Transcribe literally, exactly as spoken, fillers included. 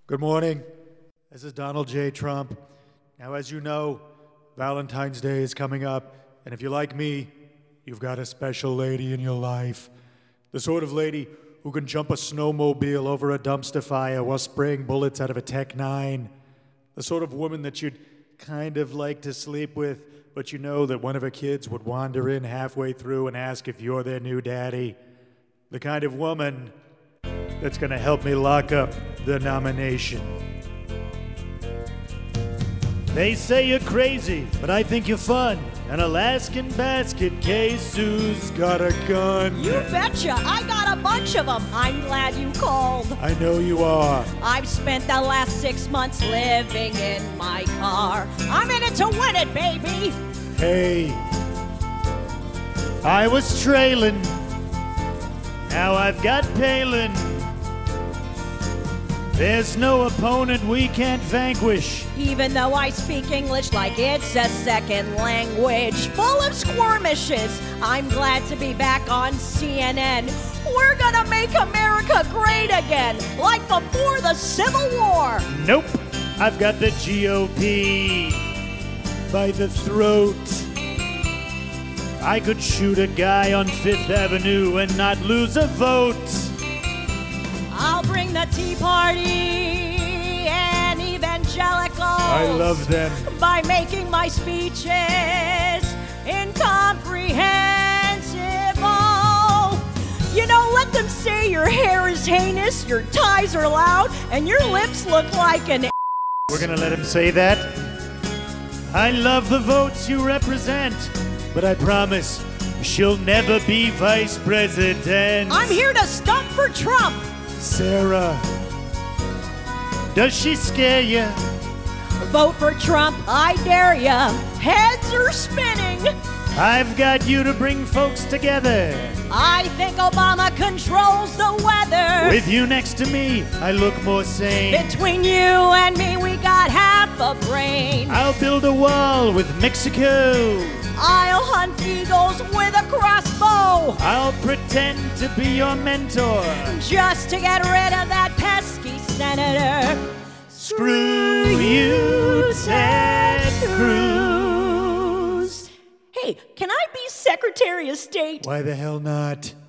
Good morning. This is Donald J. Trump. Now, as you know, Valentine's Day is coming up, and if you're like me, you've got a special lady in your life. The sort of lady who can jump a snowmobile over a dumpster fire while spraying bullets out of a Tech nine. The sort of woman that you'd kind of like to sleep with, but you know that one of her kids would wander in halfway through and ask if you're their new daddy. The kind of woman that's gonna help me lock up the nomination. They say you're crazy, but I think you're fun. An Alaskan basket case, Sue's got a gun. You betcha, I got a bunch of them. I'm glad you called. I know you are. I've spent the last six months living in my car. I'm in it to win it, baby. Hey, I was trailing. Now I've got Palin. There's no opponent we can't vanquish. Even though I speak English like it's a second language, full of squirmishes, I'm glad to be back on C N N. We're gonna make America great again, like before the Civil War. Nope, I've got the G O P by the throat. I could shoot a guy on Fifth Avenue and not lose a vote. I'll bring the Tea Party and evangelicals. I love them. By making my speeches incomprehensible. You know, let them say your hair is heinous, your ties are loud, and your lips look like an We're gonna let him say that? I love the votes you represent, but I promise she'll never be vice president. I'm here to stump for Trump. Sarah, does she scare you? Vote for Trump, I dare ya. Heads are spinning. I've got you to bring folks together. I think Obama controls the weather. With you next to me, I look more sane. Between you and me, we got half a brain. I'll build a wall with Mexico. I'll hunt eagles with a crossbow. I'll pretend to be your mentor. Just to get rid of that pesky senator. Screw you, Ted Cruz. Hey, can I be Secretary of State? Why the hell not?